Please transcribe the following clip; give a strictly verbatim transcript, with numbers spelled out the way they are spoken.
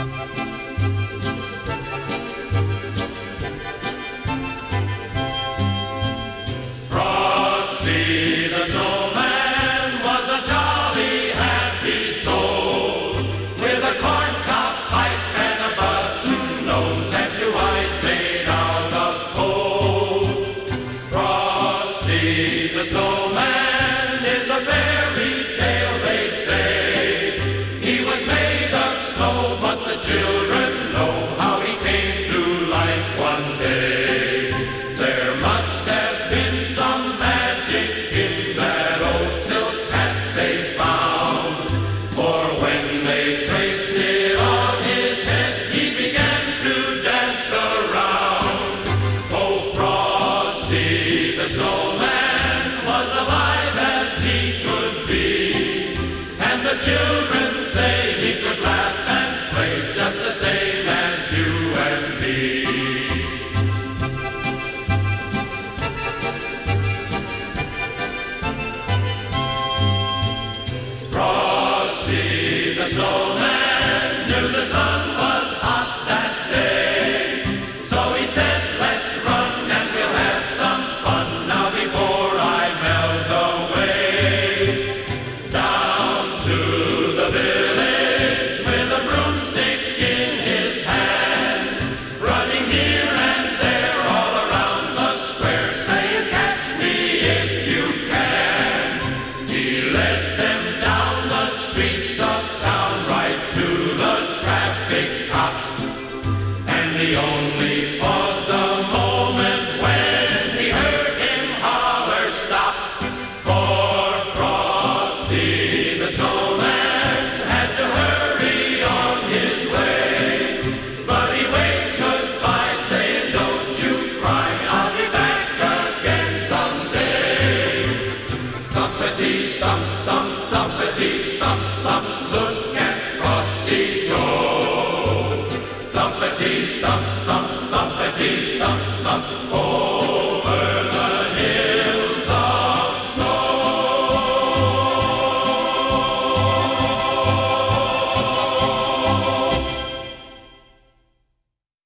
Frosty the Snowman was a jolly, happy soul, with a corncob pipe and a button nose and two eyes made out of coal. Frosty the Snowman is a fairy tale, they say. He was made of snow, but the children know how he came to life one day. There must have been some magic in that old silk hat they found, for when they placed it on his head, he began to dance around. Oh, Frosty the Snowman was alive as he could be, and the children say he could laugh and play just the same as you and me. Frosty the Snowman knew the sun was hot that day, so he said, let's run and we'll have some fun now before I melt away. Down to the village with a broomstick in his hand, running here and there all around the square, saying, catch me if you can. He led them down the streets of town right to the traffic cop, and he only paused a moment when he heard him holler, stop. For Frosty the Snowman had to hurry on his way, but he waved goodbye saying, don't you cry, I'll be back again someday. Thumpity thump, thump, thumpity thump, thump, look at Frosty go. Thumpity thump, thump, thumpity thump, thump, oh.